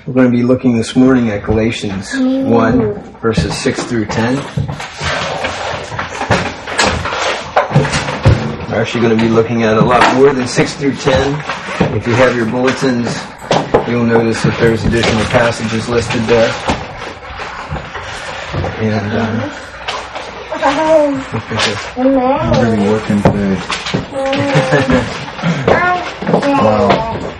We're going to be looking this morning at Galatians 1, verses 6 through 10. We're actually going to be looking at a lot more than 6 through 10. If you have your bulletins, you'll notice that there's additional passages listed there. And I'm really working today. Wow.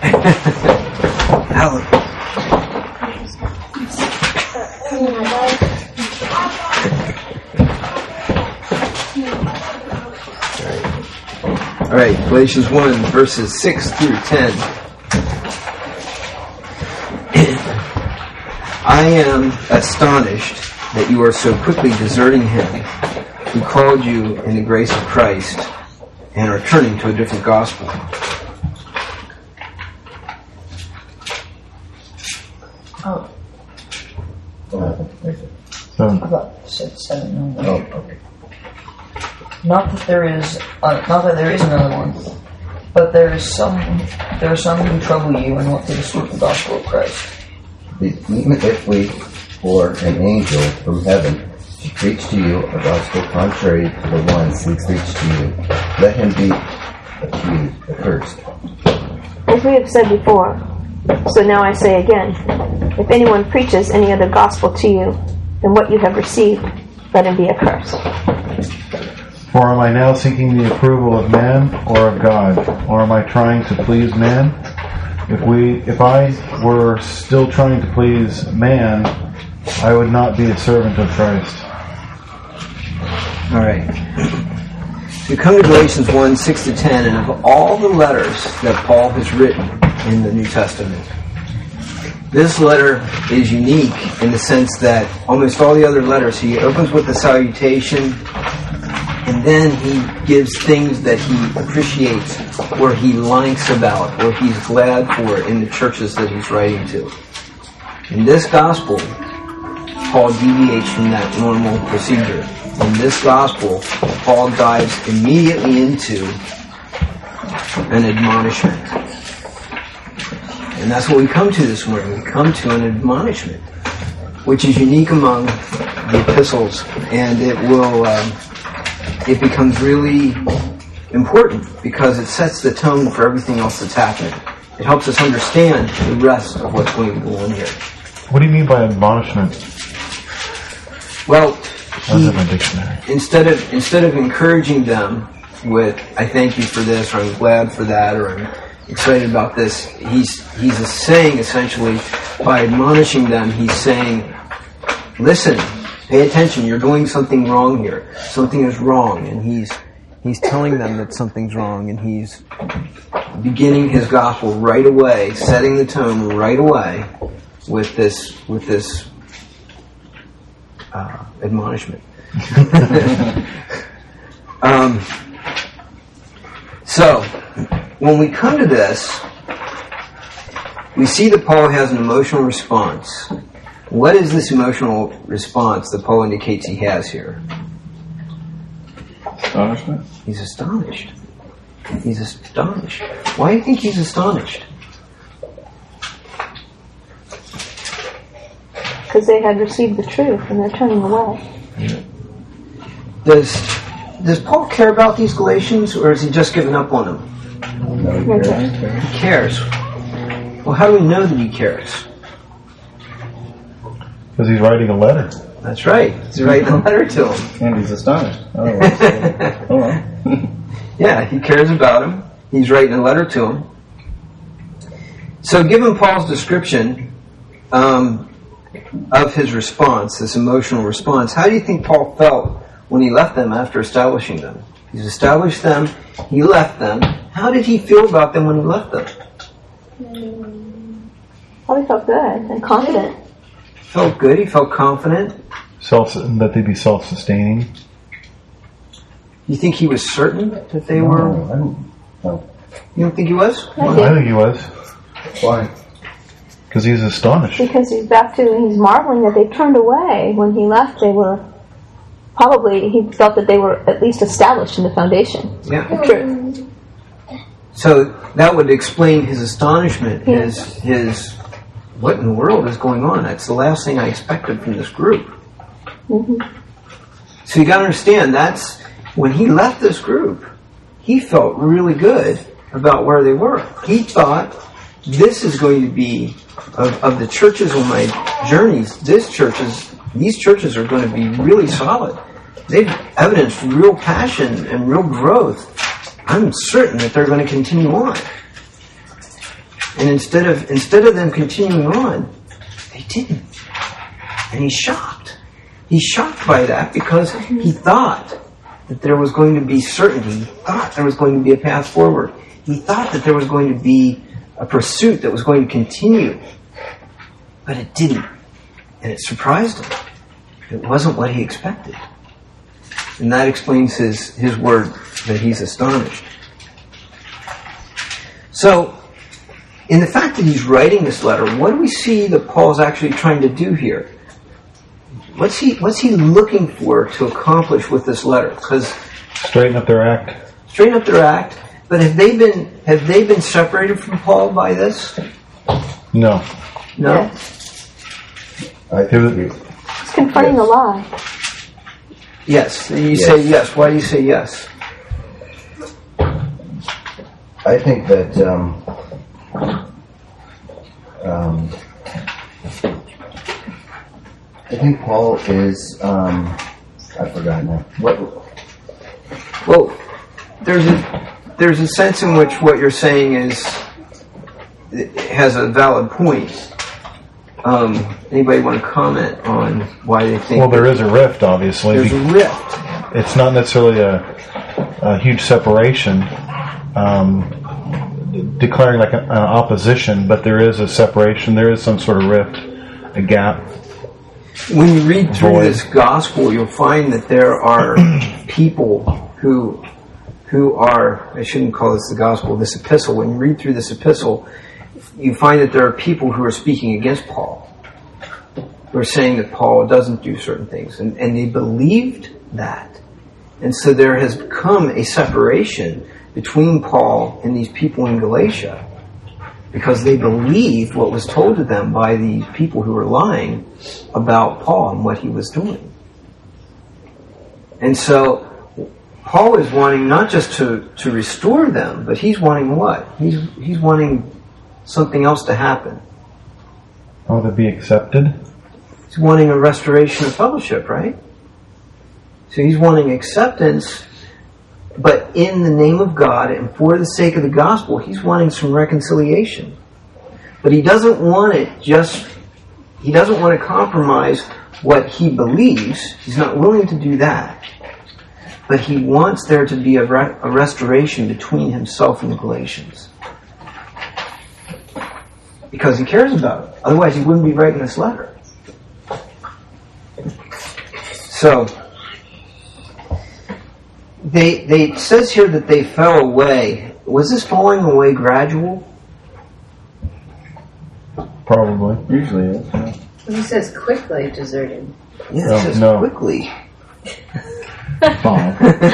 All right, Galatians 1, verses 6 through 10. I am astonished that you are so quickly deserting him who called you in the grace of Christ and are turning to a different gospel. Seven. Okay. Not that there is another one, but there are some who trouble you and want to distort the gospel of Christ. Even if we or an angel from heaven should preach to you a gospel contrary to the one who preached to you, let him be accursed. As we have said before, so now I say again, if anyone preaches any other gospel to you than what you have received, let him be accursed. For am I now seeking the approval of man or of God? Or am I trying to please man? If I were still trying to please man, I would not be a servant of Christ. All right. We come to Galatians 1, 6 to 10, and of all the letters that Paul has written in the New Testament, this letter is unique in the sense that almost all the other letters, he opens with a salutation, and then he gives things that he appreciates, or he likes about, or he's glad for in the churches that he's writing to. In this gospel, Paul deviates from that normal procedure. In this gospel, Paul dives immediately into an admonishment. And that's what we come to this morning. We come to an admonishment, which is unique among the epistles, and it becomes really important because it sets the tone for everything else that's happening. It helps us understand the rest of what's going to go on here. What do you mean by admonishment? Well, my dictionary. Instead of encouraging them with "I thank you for this," or "I'm glad for that," or "I'm excited about this," he's saying essentially by admonishing them, he's saying, "Listen, pay attention. You're doing something wrong here. Something is wrong," and he's telling them that something's wrong, and he's beginning his gospel right away, setting the tone right away with this admonishment. So, when we come to this, we see that Paul has an emotional response. What is this emotional response that Paul indicates he has here? Astonishment? He's astonished. He's astonished. Why do you think he's astonished? Because they had received the truth and they're turning away. Does Paul care about these Galatians, or has he just given up on them? No, He cares. Well, how do we know that he cares? Because he's writing a letter. That's right. He's writing a letter to him. and he's astonished. Yeah, he cares about him. He's writing a letter to him. So given Paul's description of his response, this emotional response, how do you think Paul felt when he left them after establishing them? He's established them, he left them. How did he feel about them when he left them? Probably felt good and confident. Felt good, he felt confident. That they'd be self-sustaining. You think he was certain that they were? No. You don't think he was? I think he was. Why? Because he's astonished. Because he's marveling that they turned away. When he left, they were he felt that they were at least established in the foundation. Yeah. The truth. So that would explain his astonishment, his what in the world is going on? That's the last thing I expected from this group. Mm-hmm. So you got to understand, that's when he left this group, he felt really good about where they were. He thought, this is going to be, of the churches on my journeys, these churches are going to be really solid. They've evidenced real passion and real growth. I'm certain that they're going to continue on. And instead of them continuing on, they didn't. And he's shocked. He's shocked by that because he thought that there was going to be certainty. He thought there was going to be a path forward. He thought that there was going to be a pursuit that was going to continue. But it didn't. And it surprised him. It wasn't what he expected. And that explains his word that he's astonished. So, in the fact that he's writing this letter, what do we see that Paul's actually trying to do here? What's he looking for to accomplish with this letter? Because Straighten up their act. Straighten up their act. But have they been separated from Paul by this? No. No. I think It's confronting a lie. Yes. You say yes. Why do you say yes? I think that I think Paul is I forgot now. What? Well, there's a sense in which what you're saying has a valid point. Anybody want to comment on why they think? Well, there is a rift, obviously. There's a rift. It's not necessarily a huge separation, declaring like an opposition, but there is a separation. There is some sort of rift, a gap. When you read through this gospel, you'll find that there are people who are, I shouldn't call this the gospel, this epistle. When you read through this epistle, you find that there are people who are speaking against Paul, who are saying that Paul doesn't do certain things. And they believed that. And so there has come a separation between Paul and these people in Galatia because they believed what was told to them by the people who were lying about Paul and what he was doing. And so Paul is wanting not just to restore them, but he's wanting what? He's wanting something else to happen. Oh, to be accepted? He's wanting a restoration of fellowship, right? So he's wanting acceptance, but in the name of God and for the sake of the gospel, he's wanting some reconciliation. But he doesn't want he doesn't want to compromise what he believes. He's not willing to do that. But he wants there to be a restoration between himself and the Galatians. Because he cares about it. Otherwise he wouldn't be writing this letter. So, it says here that they fell away. Was this falling away gradual? Probably. Usually is. Yeah. He says quickly deserted. Yeah, it says no. quickly. Fall.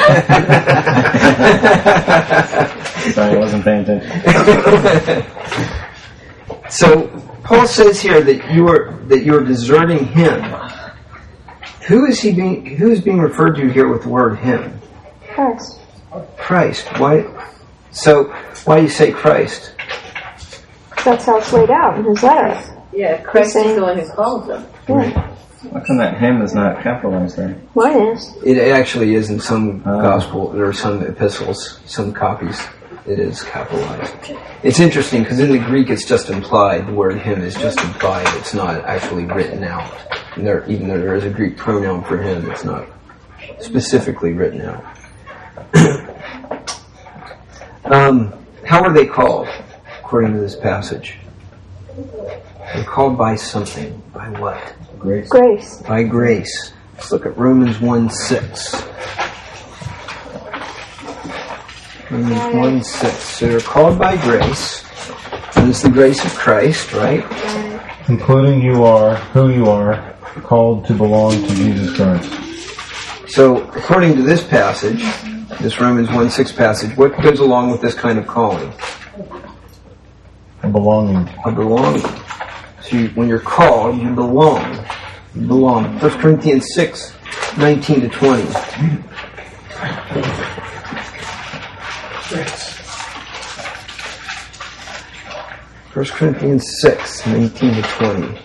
Sorry, I wasn't paying attention. So Paul says here that you're deserting him. Who is being referred to here with the word him? Christ. Christ. Why? So why do you say Christ? That's how it's laid out in his letter. Yeah, Christ is the one who calls them. Yeah. How come that hymn is not capitalized there? Mine is. It actually is in some gospel or some epistles, some copies. It is capitalized. It's interesting because in the Greek it's just implied. The word him is just implied. It's not actually written out. And even though there is a Greek pronoun for him, it's not specifically written out. How are they called, according to this passage? They're called by something. By what? Grace. Grace. By grace. Let's look at Romans 1:6. Romans 1:6. So they're called by grace. And it's the grace of Christ, right? Including you are, who you are, called to belong to Jesus Christ. So, according to this passage, this Romans 1:6 passage, what goes along with this kind of calling? A belonging. A belonging. So when you're called, you belong. You belong. 1 Corinthians 6, 19 to 20. 1 Corinthians 6, 19 to 20.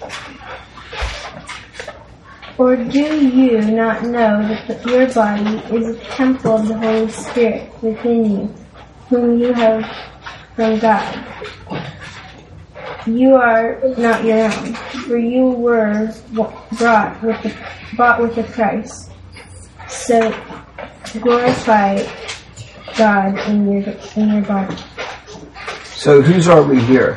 Or do you not know that your body is a temple of the Holy Spirit within you, whom you have from God? You are not your own, for you were bought with a price. So glorify God in your body. So whose are we here?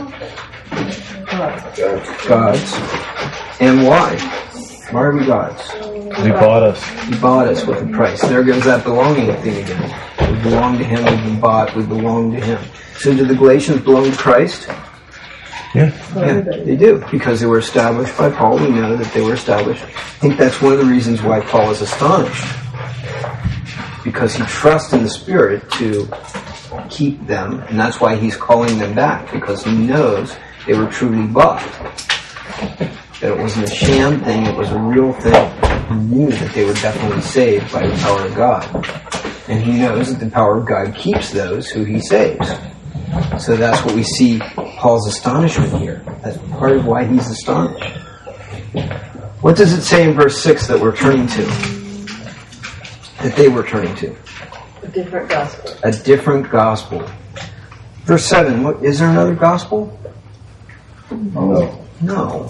God's. And why? Why are we God's? He bought us. He bought us with a price. There goes that belonging thing again. We belong to Him, we've been bought, we belong to Him. So do the Galatians belong to Christ? Yeah. Yeah, they do, because they were established by Paul. We know that they were established. I think that's one of the reasons why Paul is astonished. Because he trusts in the Spirit to keep them, and that's why he's calling them back, because he knows they were truly bought. That it wasn't a sham thing, it was a real thing. He knew that they were definitely saved by the power of God. And he knows that the power of God keeps those who he saves. So that's what we see Paul's astonishment here. That's part of why he's astonished. What does it say in verse 6 that we're turning to? That they were turning to? A different gospel. A different gospel. Verse 7, is there another gospel? No. No.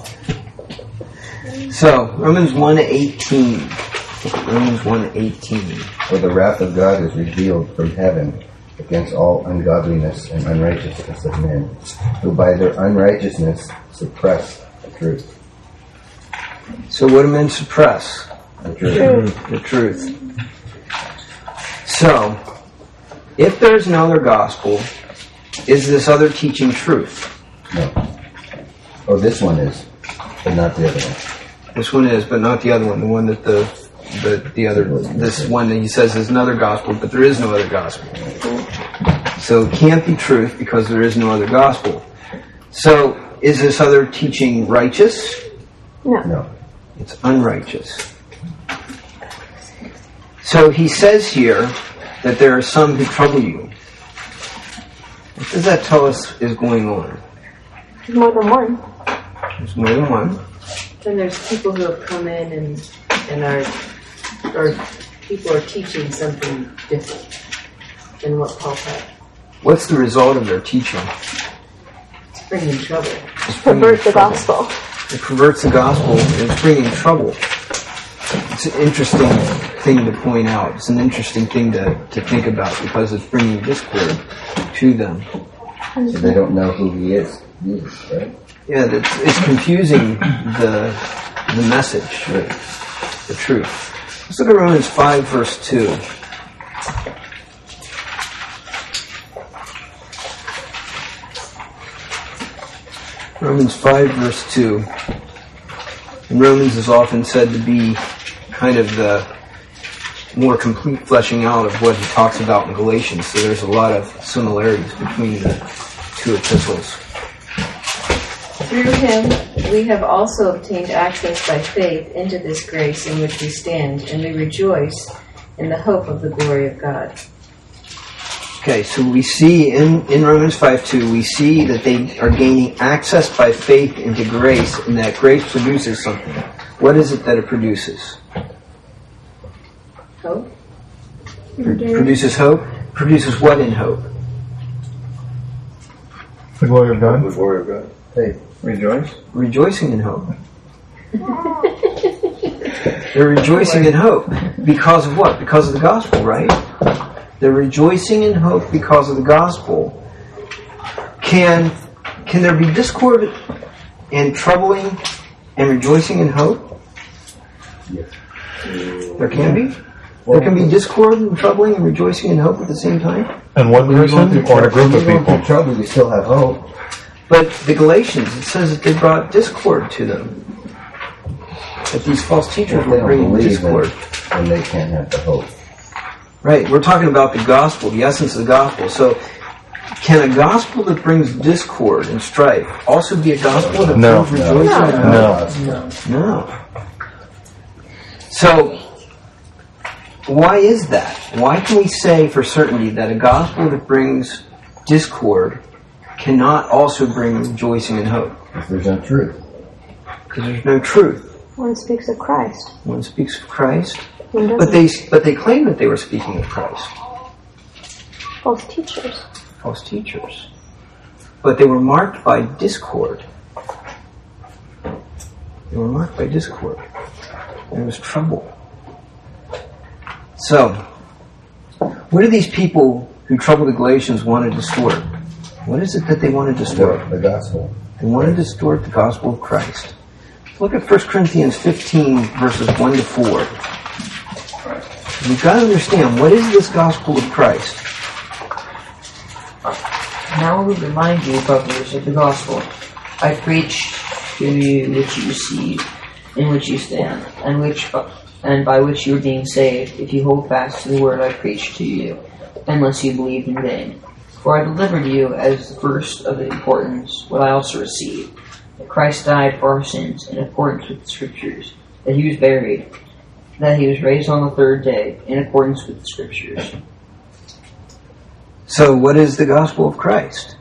So, Romans 1:18. Romans 1:18. For the wrath of God is revealed from heaven against all ungodliness and unrighteousness of men, who by their unrighteousness suppress the truth. So what do men suppress? The truth. The truth. So, if there's another gospel, is this other teaching truth? No. Oh, this one is, but not the other one. This one is, but not the other one. The one that the other, this one that he says is another gospel, but there is no other gospel. So it can't be truth because there is no other gospel. So is this other teaching righteous? No. It's unrighteous. So he says here that there are some who trouble you. What does that tell us is going on? There's more than one. There's more than one. Then there's people who have come in and are people are teaching something different than what Paul had. What's the result of their teaching? It's bringing trouble. It's bringing Pervert the trouble. gospel. It perverts the gospel and it's bringing trouble. It's an interesting thing to point out. It's an interesting thing to think about because it's bringing discord to them. So they don't know who he is, right? Yeah, it's confusing the message, the truth. Let's look at Romans 5, verse 2. Romans 5, verse 2. And Romans is often said to be kind of the more complete fleshing out of what he talks about in Galatians. So there's a lot of similarities between the two epistles. Through him, we have also obtained access by faith into this grace in which we stand, and we rejoice in the hope of the glory of God. Okay, so we see in Romans 5:2, we see that they are gaining access by faith into grace, and that grace produces something. What is it that it produces? Hope? Produces hope? Produces what in hope? The glory of God. The glory of God. Faith. Rejoice. Rejoicing in hope. They're rejoicing in hope. Because of what? Because of the gospel, right? They're rejoicing in hope because of the gospel. Can there be discord and troubling and rejoicing in hope? Yes. There can be. There can be discord and troubling and rejoicing in hope at the same time. And one person or a group of When you go people? through trouble, you still have hope. But the Galatians, it says that they brought discord to them. That these false teachers They were don't bringing believe discord. it, and they can't have the hope. Right, we're talking about the gospel, the essence of the gospel. So Can a gospel that brings discord and strife also be a gospel that No. brings rejoicing and hope? No. No. So, why is that? Why can we say for certainty that a gospel that brings discord cannot also bring rejoicing and hope? If there's no truth. Because there's no truth. One speaks of Christ. One speaks of Christ, One but doesn't. they claim that they were speaking of Christ. False teachers. False teachers. But they were marked by discord. They were marked by discord. There was trouble. So, what do these people who troubled the Galatians want to distort? What is it that they want to distort? The gospel. They want to distort the gospel of Christ. Look at 1 Corinthians 15, verses 1 to 4. You've got to understand, what is this gospel of Christ? Now I will remind you, brothers, of the gospel I preached to you, which you received, in which you stand, and by which you are being saved, if you hold fast to the word I preached to you, unless you believed in vain. For I delivered to you as the first of the importance what I also received, that Christ died for our sins in accordance with the Scriptures, that he was buried, that he was raised on the third day in accordance with the Scriptures. So, what is the gospel of Christ?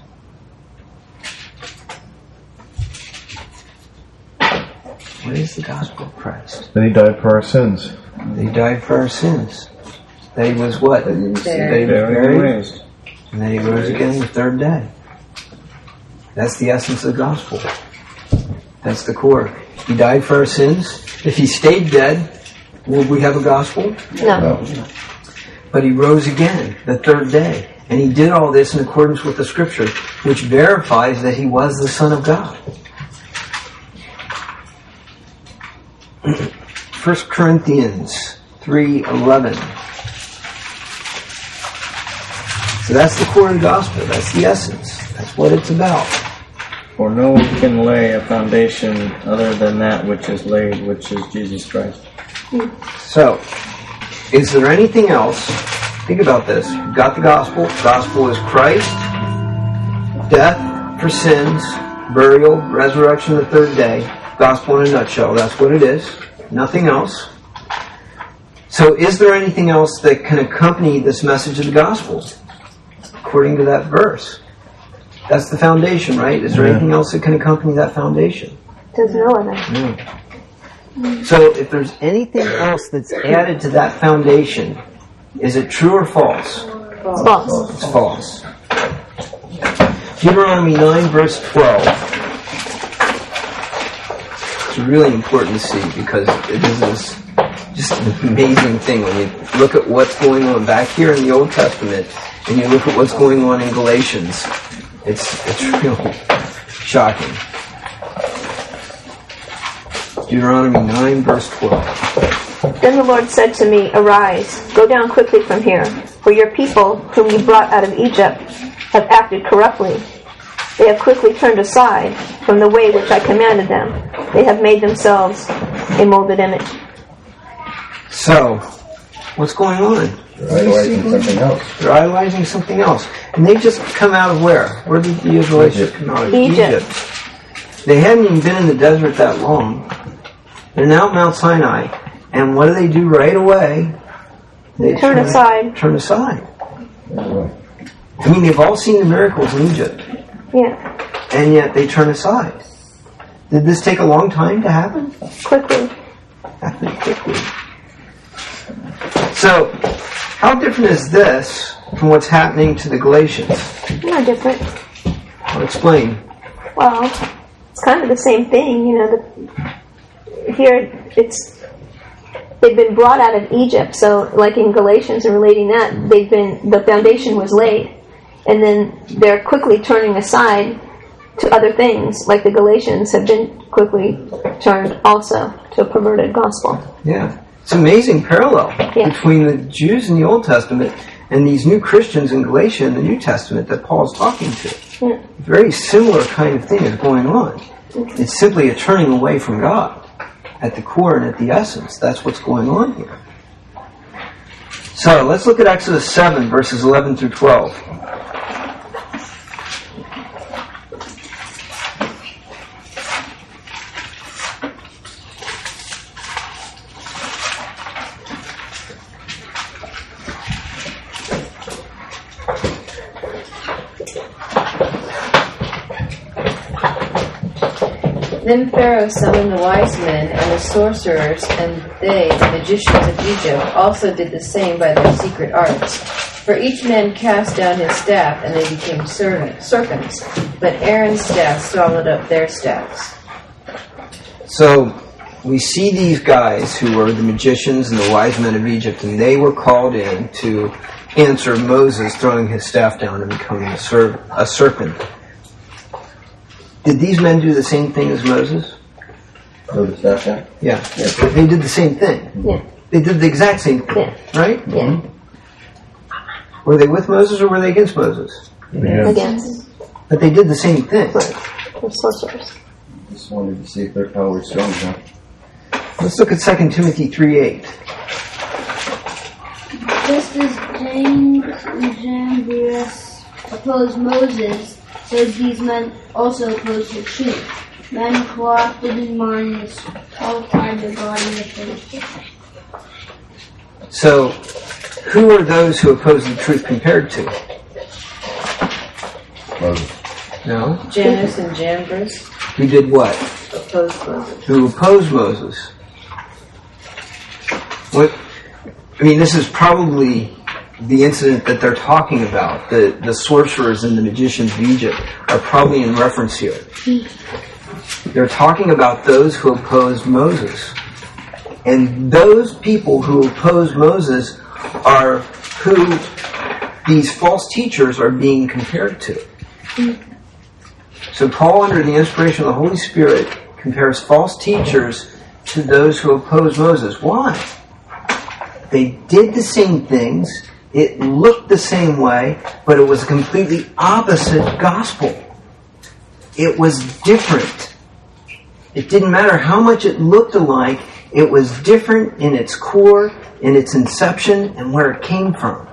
What is the gospel of Christ? That he died for our sins. That he died for our sins. That he was what? That he was Buried and buried, raised. and that he rose again the third day. That's the essence of the gospel. That's the core. He died for our sins. If he stayed dead, would we have a gospel? No. But he rose again the third day. And he did all this in accordance with the Scripture, which verifies that he was the Son of God. 1 Corinthians 3:11. So that's the core of the gospel. That's the essence. That's what it's about. For no one can lay a foundation other than that which is laid, which is Jesus Christ. So, is there anything else? Think about this. You've got the gospel. The gospel is Christ, death for sins, burial, resurrection the third day. Gospel in a nutshell. That's what it is. Nothing else. So is there anything else that can accompany this message of the gospel? According to that verse. That's the foundation, right? Is there anything else that can accompany that foundation? There's no other. No. So if there's anything else that's added to that foundation, is it true or false? False. It's false. Deuteronomy 9, verse 12. It's really important to see because it is this just an amazing thing when you look at what's going on back here in the Old Testament and you look at what's going on in Galatians. It's really shocking. Deuteronomy 9, verse 12. Then the Lord said to me, Arise, go down quickly from here, for your people, whom you brought out of Egypt, have acted corruptly. They have quickly turned aside from the way which I commanded them. They have made themselves a molded image. So, what's going on? They're idolizing something else. They're idolizing something else. And they just come out of where? Where did the Israelites just come out of? Egypt. They hadn't even been in the desert that long. They're now at Mount Sinai. And what do right away? They Turn aside. Turn aside. I mean, they've all seen the miracles in Egypt. Yeah. And yet they turn aside. Did this take a long time to happen? Quickly. Happened quickly. So, how different is this from what's happening to the Galatians? No different. I'll explain. Well, it's kind of the same thing, you know. Here, they've been brought out of Egypt, so like in Galatians and relating that, the foundation was laid, and then they're quickly turning aside to other things, like the Galatians have been quickly turned also to a perverted gospel. Yeah. It's an amazing parallel between the Jews in the Old Testament and these new Christians in Galatia in the New Testament that Paul's talking to. Yeah. Very similar kind of thing is going on. It's simply a turning away from God at the core and at the essence. That's what's going on here. So let's look at Exodus 7, verses 11 through 12. Then Pharaoh summoned the wise men and the sorcerers, and they, the magicians of Egypt, also did the same by their secret arts. For each man cast down his staff, and they became serpents. But Aaron's staff swallowed up their staffs. So we see these guys who were the magicians and the wise men of Egypt, and they were called in to answer Moses throwing his staff down and becoming a serpent. Did these men do the same thing as Moses? Throw the staff down? Yeah. They did the same thing. Yeah. They did the exact same thing, Yeah. right? Yeah. Were they with Moses or were they against Moses? Against. But they did the same thing. Right. They're sorcerers. Just wanted to see if their power was strong enough. Let's look at 2 Timothy 3:8. Just as James and Jambres opposed Moses, so these men also opposed the truth. Men corrupted in mind and qualified their God in the faith. So, who are those who oppose the truth compared to? Moses. No? Janus and Jambres Who did what? opposed Moses. Who opposed Moses? What? I mean, this is probably the incident that they're talking about. The sorcerers and the magicians of Egypt are probably in reference here. They're talking about those who opposed Moses. And those people who oppose Moses are who these false teachers are being compared to. So Paul, under the inspiration of the Holy Spirit, compares false teachers to those who oppose Moses. Why? They did the same things, it looked the same way, but it was a completely opposite gospel. It was different. It didn't matter how much it looked alike, it was different in its core, in its inception, and where it came from.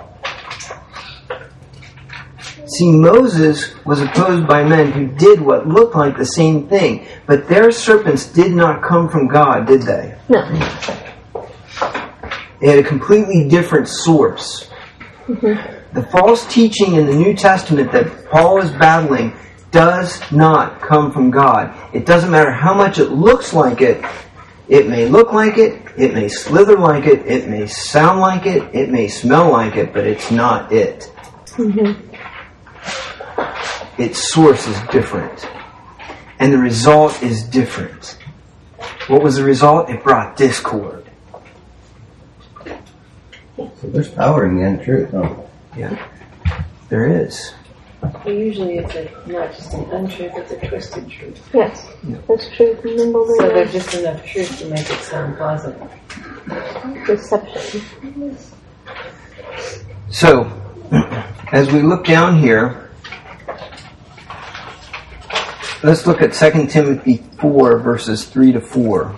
See, Moses was opposed by men who did what looked like the same thing, but their serpents did not come from God, did they? No. They had a completely different source. Mm-hmm. The false teaching in the New Testament that Paul is battling does not come from God. It doesn't matter how much it looks like it. It may look like it, it may slither like it, it may sound like it may smell like it, but it's not it. Mm-hmm. Its source is different. And the result is different. What was the result? It brought discord. So there's power in the untruth, huh? Yeah, there is. But usually it's not just an untruth, it's a twisted truth. Yes, that's true. Nimble So there's just enough truth to make it sound plausible. Deception. So, as we look down here, let's look at 2 Timothy 4, verses 3 to 4.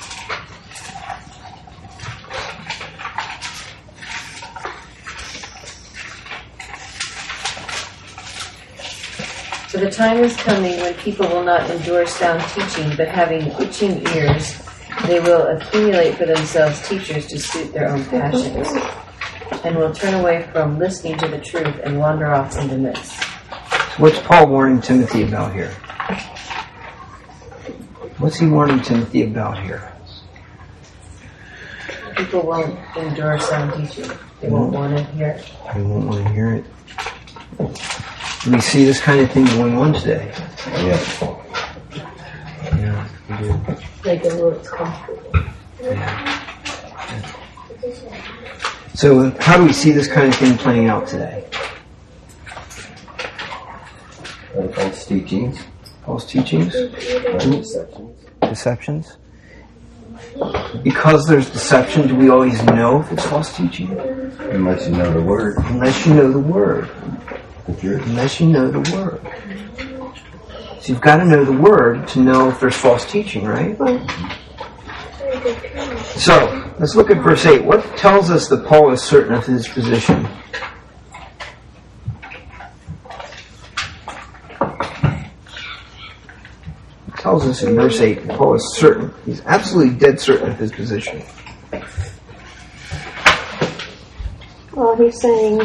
For the time is coming when people will not endure sound teaching, but having itching ears, they will accumulate for themselves teachers to suit their own passions, and will turn away from listening to the truth and wander off into myths. What's Paul warning Timothy about here? What's he warning Timothy about here? People won't endure sound teaching. They won't want to hear it. They won't want to hear it. We see this kind of thing going on today. Yeah. Yeah, we do. Like the Lord's comfortable. Yeah. So how do we see this kind of thing playing out today? False teachings. False teachings? Deceptions. Deceptions? Because there's deception, do we always know if it's false teaching? Unless you know the word. Unless you know the word. The truth. Unless you know the word. So you've got to know the word to know if there's false teaching, right? So, let's look at verse 8. What tells us that Paul is certain of his position? It tells us in verse 8 that Paul is certain. He's absolutely dead certain of his position. Well, he's saying,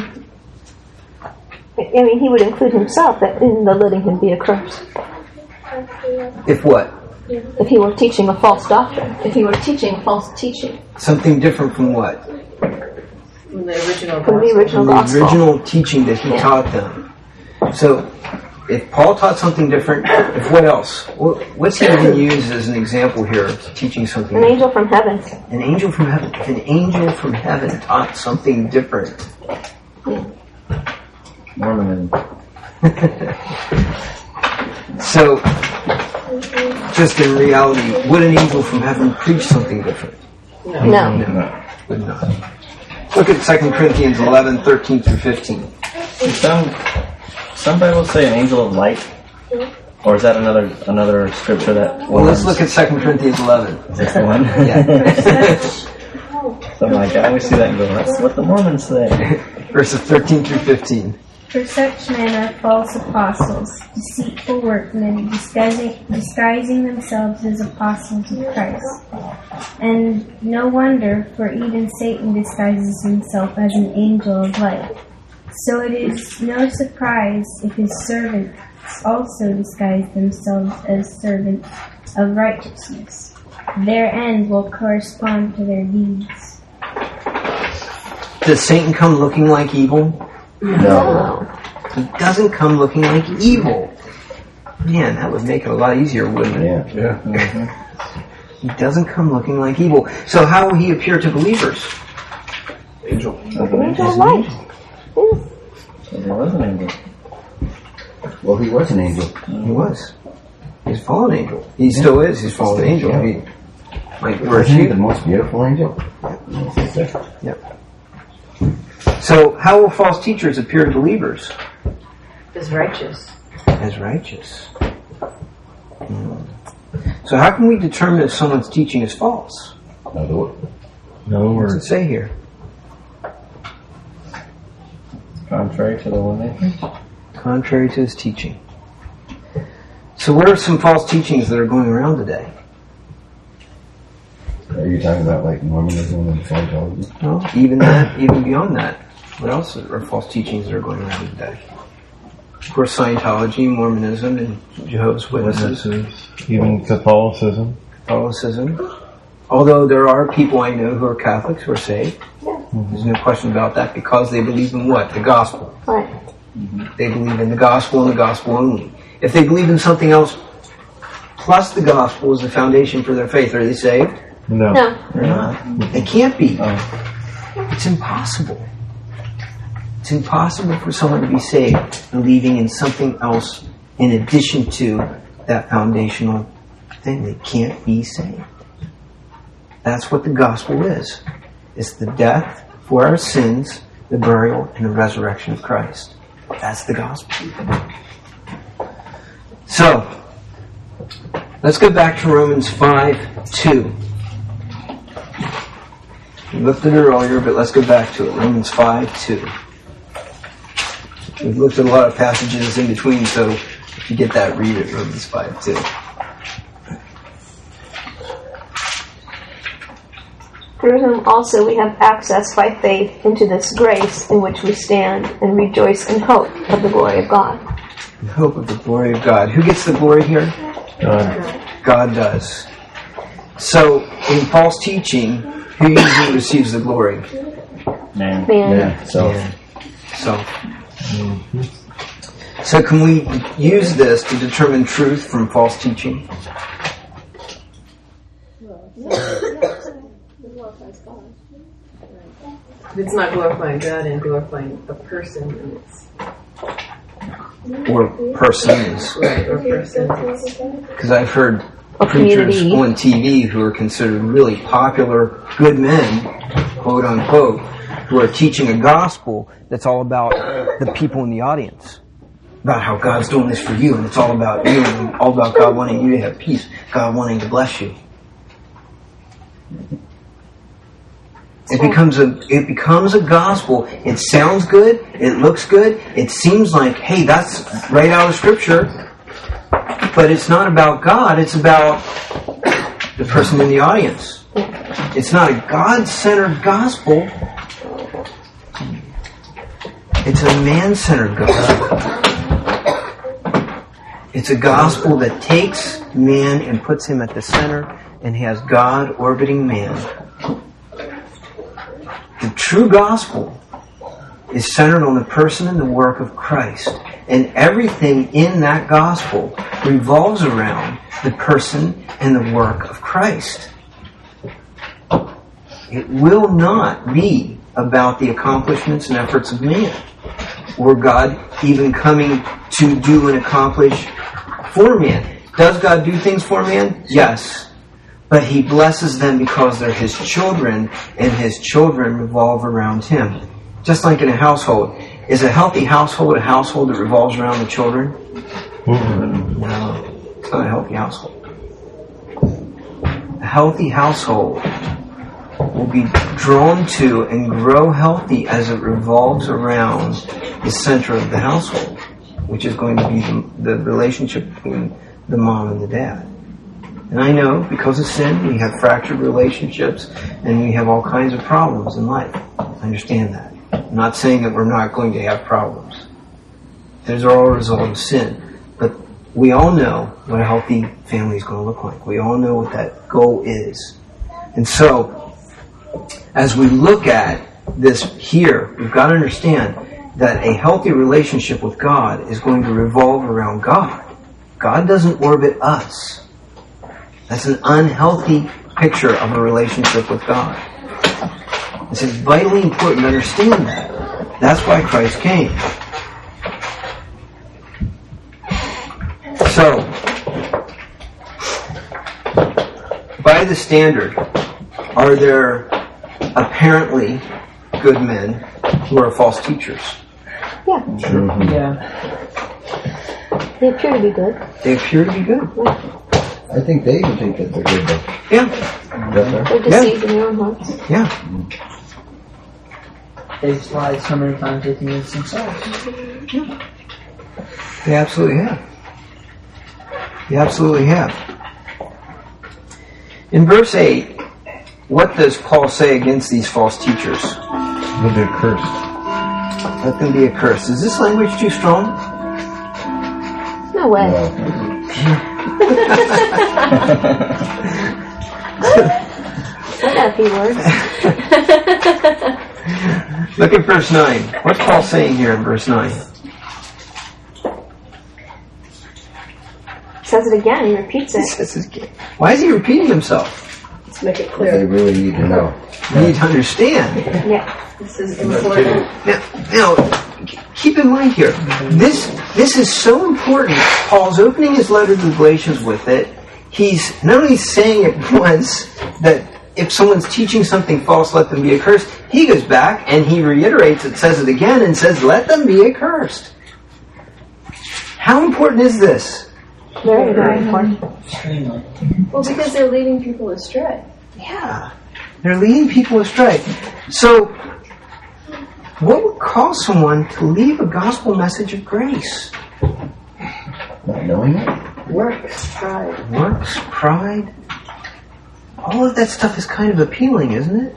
I mean, he would include himself in the letting him be a curse. If what? if he were teaching a false doctrine, if he were teaching false teaching. Something different from what? From the original From the gospel. original From the gospel. original teaching that he taught them. So, if Paul taught something different, if what else? What's he going to use as an example here of teaching something An different? angel from heaven. An angel from heaven. An angel from heaven taught something different. Mormonism. So, just in reality, would an angel from heaven preach something different? No. No, would not. Look at 2 Corinthians 11, 13 through 15. Some Bibles say an angel of light, or is that another scripture that? Well, let's look at 2 Corinthians 11. Is this the one? Yeah. So I'm like, I always see that and go, that's what the Mormons say. Verses 13 through 15. For such men are false apostles, deceitful workmen, disguising themselves as apostles of Christ. And no wonder, for even Satan disguises himself as an angel of light. So it is no surprise if his servants also disguise themselves as servants of righteousness. Their end will correspond to their deeds. Does Satan come looking like evil? No. He doesn't come looking like evil. Man, that would make it a lot easier, wouldn't it? Yeah. He doesn't come looking like evil. So how will he appear to believers? Angel. Angel of light. So there was an angel. Well, he was an angel. He was. He's a fallen angel. He still is. He's a fallen angel. Yeah. He might Wasn't he the virtue. most beautiful angel? Yep. So how will false teachers appear to believers? Is righteous. As righteous. So how can we determine if someone's teaching is false? No What does it words. say here? Contrary to the one they preach. Contrary to his teaching. So what are some false teachings that are going around today? Are you talking about like Mormonism and Scientology? Well, even that, even beyond that. What else are false teachings that are going around today? Of course, Scientology, Mormonism, and Jehovah's Witnesses, Witnesses, even Catholicism. Catholicism. Although there are people I know who are Catholics who are saved. There's no question about that because they believe in what? The gospel. Right. They believe in the gospel and the gospel only. If they believe in something else plus the gospel as the foundation for their faith, are they saved? No. No. They're not. They can't be. It's impossible. It's impossible for someone to be saved believing in something else in addition to that foundational thing. They can't be saved. That's what the gospel is. It's the death for our sins, the burial, and the resurrection of Christ. That's the gospel. So, let's go back to Romans 5:2. We looked at it earlier, but let's go back to it. Romans 5:2. We've looked at a lot of passages in between, so if you get that, read it, Romans 5:2. Through whom also we have access by faith into this grace in which we stand and rejoice in hope of the glory of God. In hope of the glory of God. Who gets the glory here? God does. So, in false teaching, who usually receives the glory? Man. Man. So can we use this to determine truth from false teaching? It's not glorifying God and glorifying a person. And it's Or persons? right, or person. Because I've heard A preachers community. on TV who are considered really popular, good men, quote unquote, who are teaching a gospel that's all about the people in the audience. About how God's doing this for you, and it's all about you, and all about God wanting you to have peace, God wanting to bless you. It becomes a gospel. It sounds good. It looks good. It seems like, hey, that's right out of Scripture. But it's not about God. It's about the person in the audience. It's not a God-centered gospel. It's a man-centered gospel. It's a gospel that takes man and puts him at the center and has God orbiting man. The true gospel is centered on the person and the work of Christ. And everything in that gospel revolves around the person and the work of Christ. It will not be about the accomplishments and efforts of man, or God even coming to do and accomplish for man. Does God do things for man? Yes. But He blesses them because they're His children, and His children revolve around Him. Just like in a household. Is a healthy household a household that revolves around the children? No. It's not a healthy household. A healthy household will be drawn to and grow healthy as it revolves around the center of the household, which is going to be the relationship between the mom and the dad. And I know, because of sin, we have fractured relationships and we have all kinds of problems in life. I understand that. I'm not saying that we're not going to have problems. Those are all a result of sin. But we all know what a healthy family is going to look like. We all know what that goal is. And so, as we look at this here, we've got to understand that a healthy relationship with God is going to revolve around God. God doesn't orbit us. That's an unhealthy picture of a relationship with God. It's vitally important to understand that. That's why Christ came. So, by the standard, are there apparently good men who are false teachers? Yeah. Mm-hmm. They appear to be good. They appear to be good. I think they even think that they're good, though. Yeah. They're deceived in their own hearts. Yeah. They've lied so many times they think it's themselves. Yeah. They absolutely have. They absolutely have. In verse 8, what does Paul say against these false teachers? They'll be accursed. Let them be accursed. Is this language too strong? No way. What happy words. Look at verse 9. What's Paul saying here in verse 9? Says it again, he repeats it. Why is he repeating himself? To make it They clear. really need to know. You need to understand. Yeah. This is important. Now, keep in mind here, this is so important. Paul's opening his letter to the Galatians with it. He's not only saying it once that if someone's teaching something false, let them be accursed. He goes back and he reiterates it, says it again, and says, let them be accursed. How important is this? Very, very important. Extremely. Well, because they're leading people astray. Yeah. They're leading people astray. So, what would cause someone to leave a gospel message of grace? Not knowing it? Works, pride. Works, pride. All of that stuff is kind of appealing, isn't it?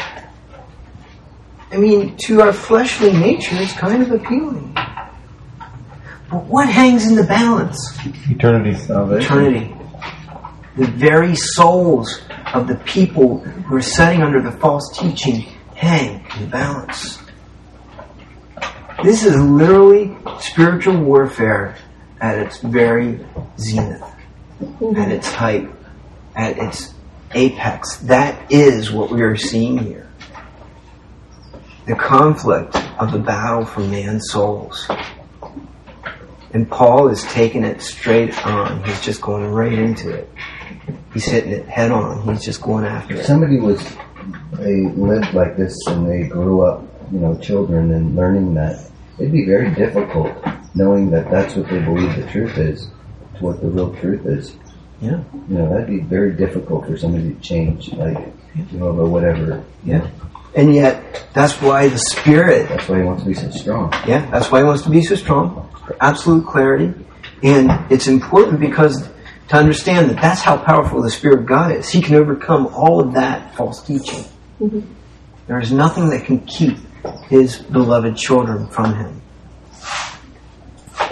I mean, to our fleshly nature, it's kind of appealing. But what hangs in the balance? Eternity. Eternity. The very souls of the people who are setting under the false teaching hang in the balance. This is literally spiritual warfare at its very zenith, at its height, at its apex. That is what we are seeing here. The conflict of the battle for man's souls. And Paul is taking it straight on. He's just going right into it. He's hitting it head on. He's just going after If it. somebody they lived like this and they grew up, children and learning that, it'd be very difficult knowing that that's what they believe the truth is, to what the real truth is. Yeah. That'd be very difficult for somebody to change, or whatever. Yeah. And yet, that's why the Spirit, That's why he wants to be so strong. yeah, that's why he wants to be so strong, for absolute clarity. And it's important because to understand that that's how powerful the Spirit of God is. He can overcome all of that false teaching. Mm-hmm. There is nothing that can keep His beloved children from Him.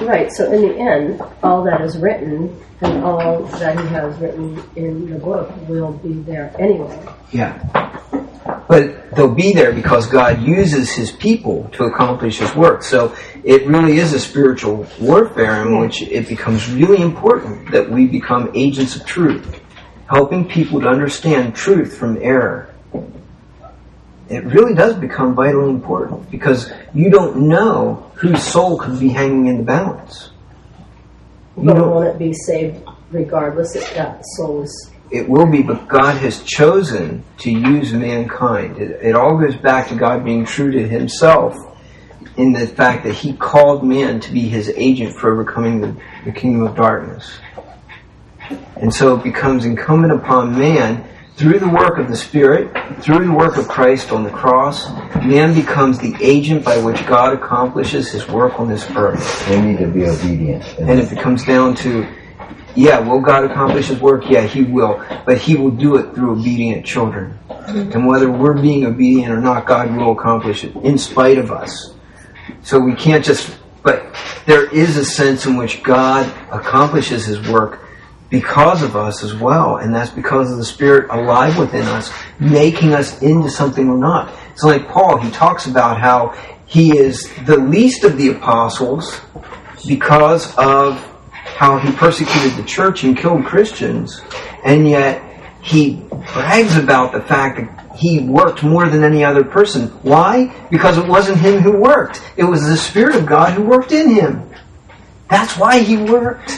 Right, so in the end, all that is written and all that he has written in the book will be there anyway. Yeah. But they'll be there because God uses his people to accomplish his work. So it really is a spiritual warfare in which it becomes really important that we become agents of truth, helping people to understand truth from error. It really does become vitally important because you don't know whose soul could be hanging in the balance. But won't it be saved regardless if that soul is... It will be, but God has chosen to use mankind. It all goes back to God being true to himself in the fact that he called man to be his agent for overcoming the kingdom of darkness. And so it becomes incumbent upon man, through the work of the Spirit, through the work of Christ on the cross, man becomes the agent by which God accomplishes his work on this earth. We need to be obedient. And it comes down to, yeah, will God accomplish his work? Yeah, he will. But he will do it through obedient children. And whether we're being obedient or not, God will accomplish it in spite of us. So we can't just... But there is a sense in which God accomplishes his work because of us as well, and that's because of the Spirit alive within us, making us into something we're not. It's like Paul, he talks about how he is the least of the apostles because of how he persecuted the church and killed Christians, and yet he brags about the fact that he worked more than any other person. Why? Because it wasn't him who worked. It was the Spirit of God who worked in him. That's why he worked.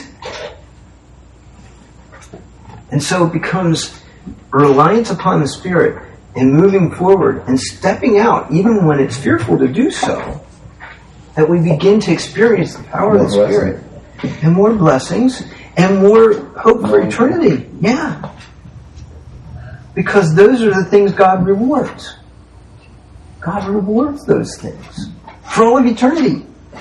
And so it becomes a reliance upon the Spirit and moving forward and stepping out, even when it's fearful to do so, that we begin to experience the power of the Spirit and more blessings and more hope for eternity. Yeah. Because those are the things God rewards. God rewards those things for all of eternity.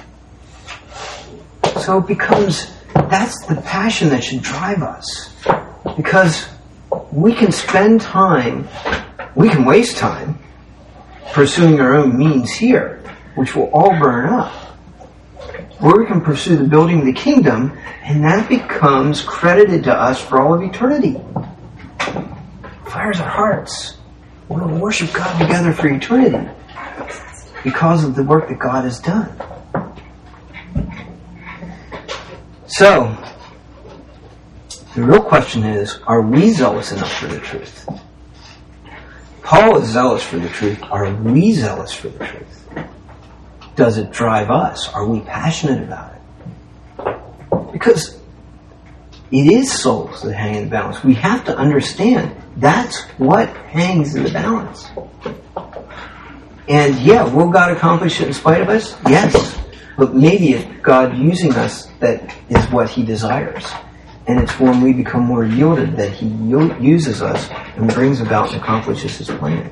So it becomes, that's the passion that should drive us. Because we can spend time, we can waste time pursuing our own means here, which will all burn up. Or we can pursue the building of the kingdom, and that becomes credited to us for all of eternity. Fires our hearts. We will worship God together for eternity because of the work that God has done. So, the real question is, are we zealous enough for the truth? Paul is zealous for the truth. Are we zealous for the truth? Does it drive us? Are we passionate about it? Because it is souls that hang in the balance. We have to understand that's what hangs in the balance. And yeah, will God accomplish it in spite of us? Yes. But maybe it's God using us that is what he desires. And it's when we become more yielded that he uses us and brings about and accomplishes his plan.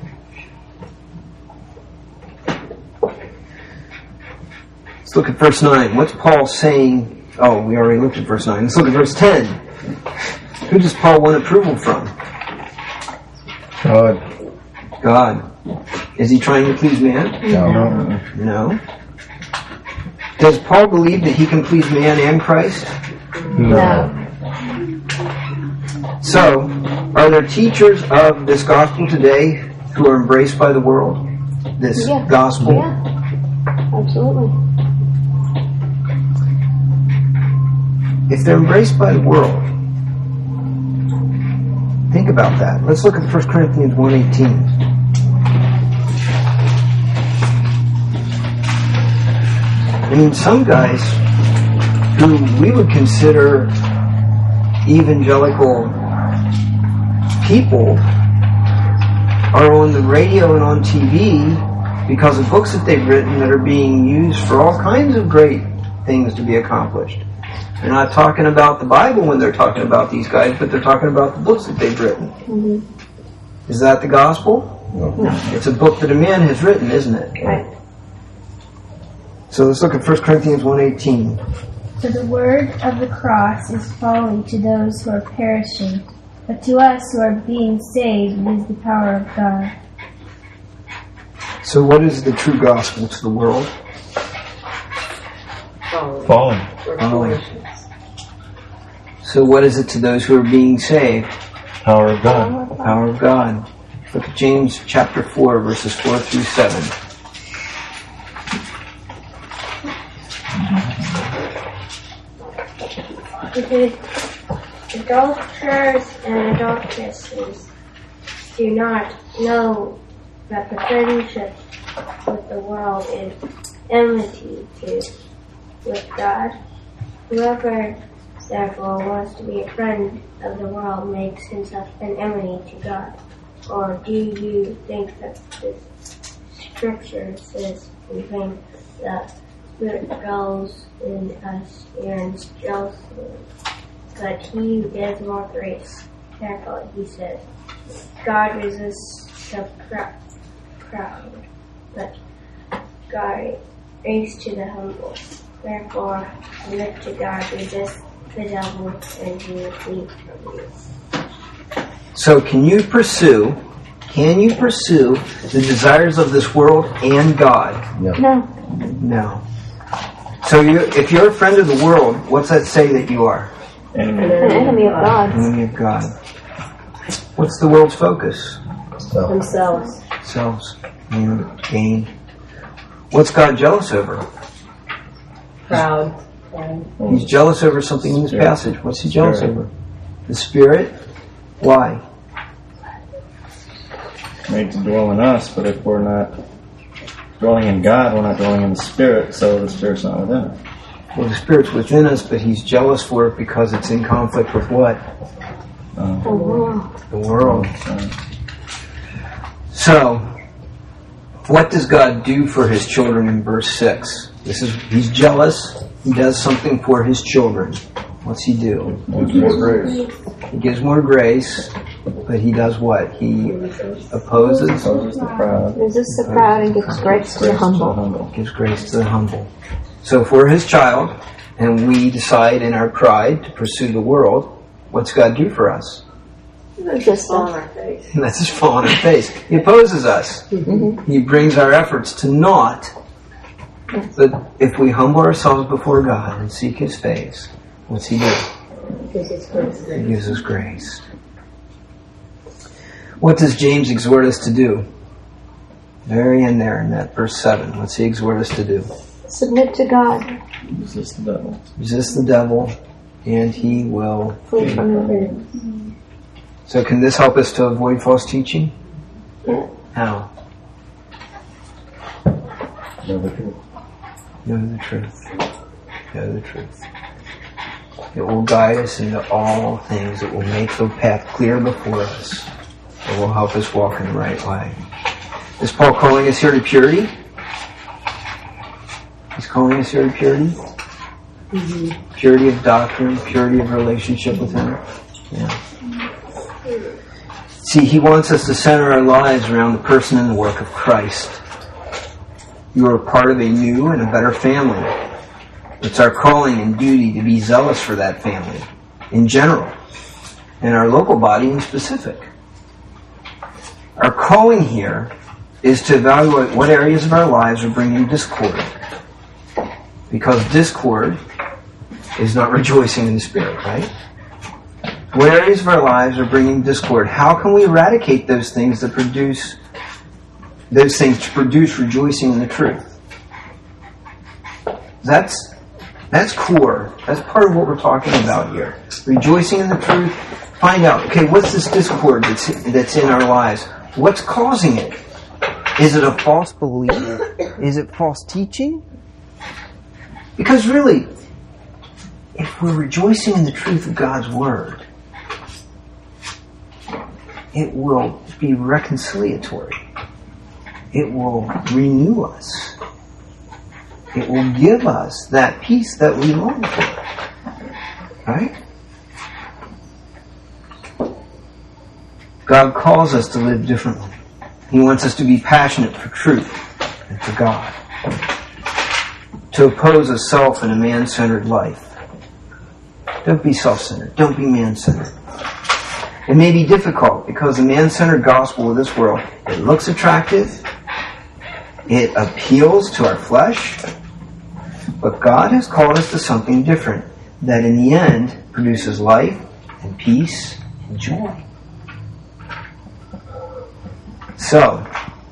Let's look at verse 9. What's Paul saying? Oh, we already looked at verse 9. Let's look at verse 10. Who does Paul want approval from? God. Is he trying to please man? No. Does Paul believe that he can please man and Christ? No. So, are there teachers of this gospel today who are embraced by the world? This gospel? Yeah, absolutely. If they're embraced by the world, think about that. Let's look at 1 Corinthians 1:18. I mean, some guys who we would consider evangelical people are on the radio and on TV because of books that they've written that are being used for all kinds of great things to be accomplished. They're not talking about the Bible when they're talking about these guys, but they're talking about the books that they've written. Mm-hmm. Is that the gospel? No. It's a book that a man has written, isn't it? Right. So let's look at 1 Corinthians 1:18. For the word of the cross is folly to those who are perishing, but to us who are being saved it is the power of God. So what is the true gospel to the world? Fallen. Following. So what is it to those who are being saved? Power of God. The power of God. Look at James chapter 4, verses 4 through 7. Adulterers and adulteresses do not know that the friendship with the world is enmity with God. Whoever therefore wants to be a friend of the world makes himself an enemy to God. Or do you think that the Scripture says in vain that Spirit dwells in us and jealously? But he who gives more grace, therefore he says, God resists the proud, but God grace to the humble. Therefore, submit to God, resist the devil, and he will flee from you. So can you pursue the desires of this world and God? No. So if you're a friend of the world, what's that say that you are? An enemy of God. Enemy of God. What's the world's focus? Themselves. Selves. Gain. What's God jealous over? Proud. He's jealous over something in this passage. What's he jealous over? The Spirit. Why? Made to dwell in us, but if we're not dwelling in God, we're not dwelling in the Spirit, so the Spirit's not within us. Well, the Spirit's within us, but he's jealous for it because it's in conflict with what? The world. The world. So, what does God do for his children in verse 6? He's jealous. He does something for his children. What's he do? He gives more grace, but he does what? He opposes the proud. Resists the proud and gives grace to the humble. Gives grace to the humble. So if we're his child, and we decide in our pride to pursue the world, what's God do for us? Resist On us. our face. And that's just fall on our face. He opposes us. He brings our efforts to naught. But if we humble ourselves before God and seek his face, what's he do? Gives us grace. He gives us grace. What does James exhort us to do? Very end there in that verse 7. What's he exhort us to do? Submit to God. Resist the devil. Resist the devil, and he will. Flee from him. So can this help us to avoid false teaching? Yeah. How? Know the truth. Know the truth. Know the truth. It will guide us into all things. It will make the path clear before us. It will help us walk in the right way. Is Paul calling us here to purity? He's calling us here to purity? Mm-hmm. Purity of doctrine, purity of relationship with him. Yeah. See, he wants us to center our lives around the person and the work of Christ. You are part of a new and a better family. It's our calling and duty to be zealous for that family in general, and our local body in specific. Our calling here is to evaluate what areas of our lives are bringing discord. Because discord is not rejoicing in the Spirit, right? What areas of our lives are bringing discord? How can we eradicate those things to produce rejoicing in the truth? That's core. That's part of what we're talking about here. Rejoicing in the truth. Find out, okay, what's this discord that's in our lives? What's causing it? Is it a false belief? Is it false teaching? Because really, if we're rejoicing in the truth of God's Word, it will be reconciliatory. It will renew us. It will give us that peace that we long for. Right? God calls us to live differently. He wants us to be passionate for truth and for God. To oppose a self and a man-centered life. Don't be self-centered. Don't be man-centered. It may be difficult because the man-centered gospel of this world, it looks attractive. It appeals to our flesh. But God has called us to something different that in the end produces life and peace and joy. So,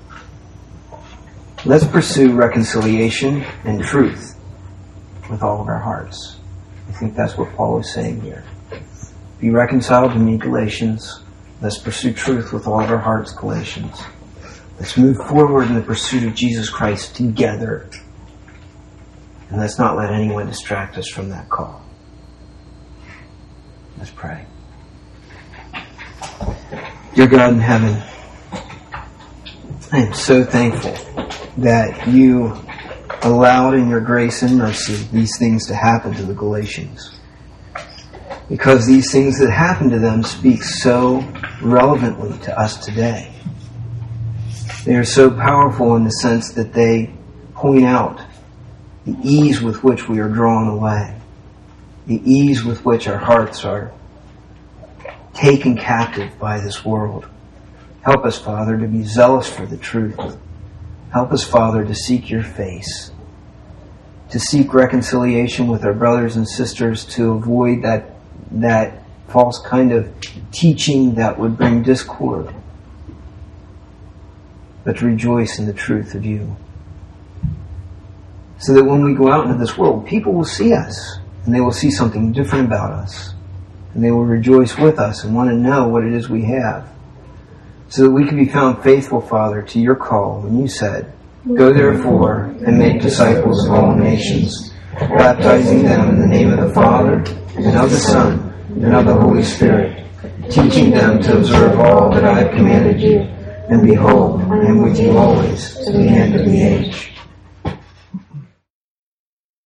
let's pursue reconciliation and truth with all of our hearts. I think that's what Paul is saying here. Be reconciled to me, Galatians. Let's pursue truth with all of our hearts, Galatians. Let's move forward in the pursuit of Jesus Christ together. And let's not let anyone distract us from that call. Let's pray. Dear God in heaven, I am so thankful that you allowed in your grace and mercy these things to happen to the Galatians. Because these things that happened to them speak so relevantly to us today. They are so powerful in the sense that they point out the ease with which we are drawn away, the ease with which our hearts are taken captive by this world. Help us, Father, to be zealous for the truth. Help us, Father, to seek your face, to seek reconciliation with our brothers and sisters, to avoid that false kind of teaching that would bring discord, but to rejoice in the truth of you. So that when we go out into this world, people will see us, and they will see something different about us, and they will rejoice with us and want to know what it is we have, so that we can be found faithful, Father, to your call when you said, "Go therefore and make disciples of all nations, baptizing them in the name of the Father, and of the Son, and of the Holy Spirit, teaching them to observe all that I have commanded you. And behold, I am with you always to the end of the age."